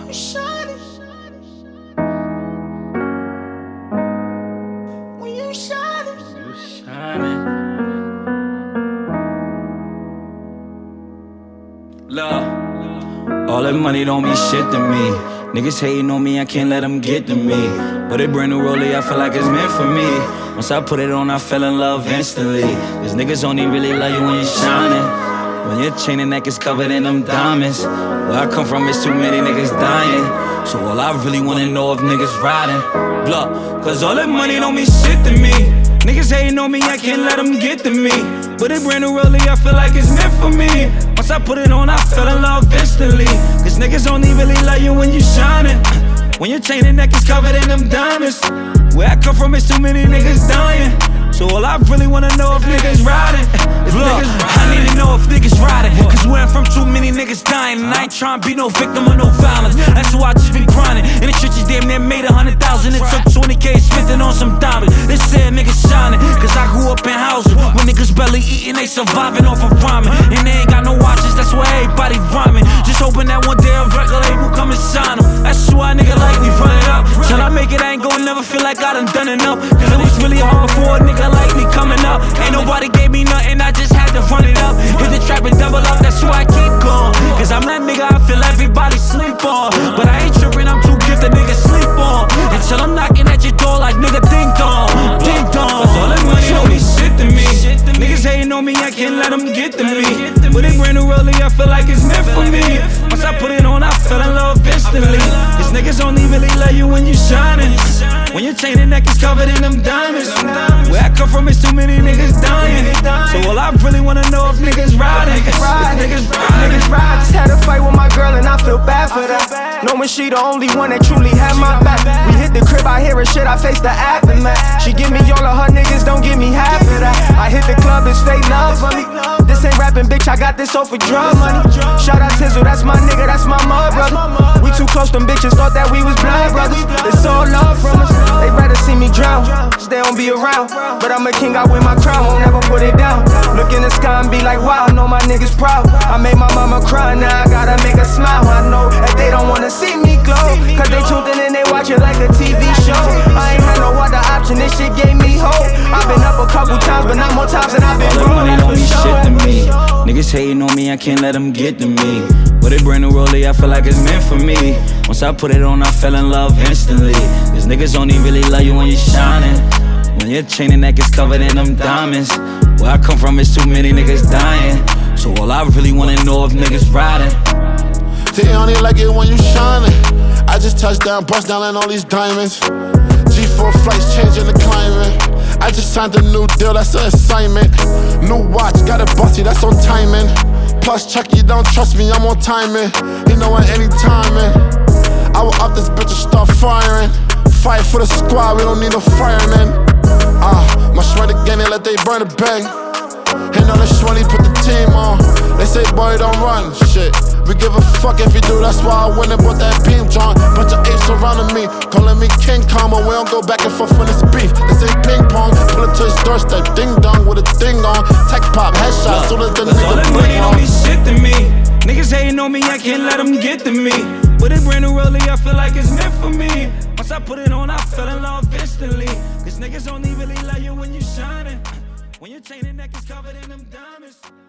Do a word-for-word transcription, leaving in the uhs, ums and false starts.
you shining. When you shining. You shining. Love. All that money don't mean shit to me. Niggas hating on me, I can't let them get to me. But a brand new rollie, I feel like it's meant for me. Once I put it on, I fell in love instantly. Cause niggas only really love you when you're shining. When your chain and neck is covered in them diamonds. Where I come from, it's too many niggas dying. So all I really wanna know if niggas riding. Blah, cause all that money don't mean shit to me. Niggas hating on me, I can't let them get to me. But a brand new rollie, I feel like it's meant for me. Once I put it on, I fell in love instantly. Cause niggas only really love you when you shining. When your chain and neck is covered in them diamonds. Where I come from, it's too many niggas dying. So all I really wanna know if niggas riding. If Look, niggas riding. I need to know if niggas riding. Cause where I'm from, too many niggas dying. And I ain't tryna be no victim of no violence. That's why I just been grinding. In the trenches, damn near made a hundred thousand. It took twenty K, spent it on some diamonds. They said niggas shining. Cause I grew up in houses where niggas barely eating, they surviving off of rhyming. And they ain't got no watches, that's why everybody rhyming. Just hoping that one day a record label come and sign them. That's why a nigga like me run it up. Till I make it, I ain't gon' never feel like I done done enough. Cause it was really hard for a nigga like me coming up. Ain't nobody gave me nothing, I just had to run it up. Hit the trap and double up, that's why I keep going. Cause I'm that nigga I feel everybody sleep on. But I ain't tripping, I'm too gifted, nigga sleep on. Until I'm knocking at your door like nigga ding dong, ding dong. Cause all that money don't mean shit to me. Niggas hating on me, I can't let them get to me. With a brand new rollie, I feel like it's meant for me. Once I put it on, I fell in love instantly. Cause niggas only really love you when you shining. When your chain and neck is covered in them diamonds. Where I come from, it's too many niggas dying. So all I really wanna know if niggas riding. If niggas riding. Niggas ride. Just had a fight with my girl and I feel bad for that. Knowing she the only one that truly had my back. We hit the crib, I hear her shit, I face the aftermath. She give me all of her niggas, don't give me half of that. I hit the club, it's fake love for me. This ain't rapping, bitch, I got this off for drug money. Shout out Tizzle, that's my nigga, that's my mud brother. We too close, them bitches thought that we was blood brothers. It's all love from us, they rather see me drown. Stay on, be around, but I'm a king, I wear my crown, won't never put it down. Look in the sky and be like, wow, I know my niggas proud. I made my mama cry, now I gotta make her smile. I know that they don't wanna see me glow, cause they tuned in and they watch it like a T V show. I ain't had no other option, this shit gave me hope. I've been up a couple times, but not more times than I've been All that wrong. money don't mean shit to me. Niggas hating on me, I can't let them get to me. With a brand new rollie, I feel like it's meant for me. Once I put it on, I fell in love instantly. Cause niggas only really love you when you're shining. When your chain and neck is covered in them diamonds. Where I come from, it's too many niggas dying. So all I really wanna know if niggas riding. They only like it when you shining. I just touched down, bust down on all these diamonds. G four flights changing the climate. I just signed a new deal, that's an assignment. New watch, got a bossy, that's on timing. Plus Chuck, you don't trust me, I'm on timing. You know at any timing. I will up this bitch and start firing. Fight for the squad, we don't need no firemen. Ah, uh, my shredder gang, they let they burn the bag. And all the shorty put the team on. They say, boy, don't run, shit. We give a fuck if you do, that's why I went and bought that beam, John. Bunch of apes surrounding me, calling me King Kong, but we don't go back and forth when it's beef. They say ping pong, pull it to his doorstep, ding dong with a ding on. Tech pop, headshot, soon as the Cause all nigga that money bling don't on. mean shit to me. Niggas hating on me, I can't let them get to me. With a brand new rollie, I feel like it's meant for me. Once I put it on, I fell in love instantly. Cause niggas only really love you when you shining. When your chain and neck is covered in them diamonds.